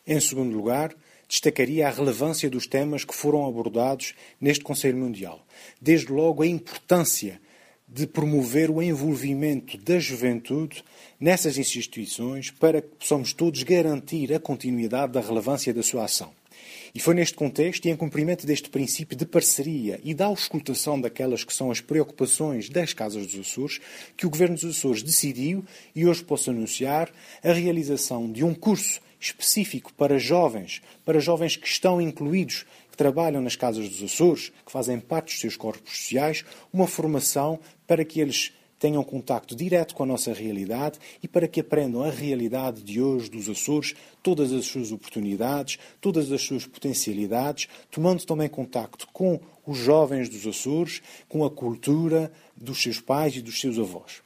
Em segundo lugar, destacaria a relevância dos temas que foram abordados neste Conselho Mundial. Desde logo, a importância de promover o envolvimento da juventude nessas instituições para que possamos todos garantir a continuidade da relevância da sua ação. E foi neste contexto e em cumprimento deste princípio de parceria e da auscultação daquelas que são as preocupações das Casas dos Açores que o Governo dos Açores decidiu, e hoje posso anunciar, a realização de um curso específico para jovens que estão incluídos, que trabalham nas Casas dos Açores, que fazem parte dos seus corpos sociais, uma formação para que eles tenham contacto direto com a nossa realidade e para que aprendam a realidade de hoje dos Açores, todas as suas oportunidades, todas as suas potencialidades, tomando também contacto com os jovens dos Açores, com a cultura dos seus pais e dos seus avós.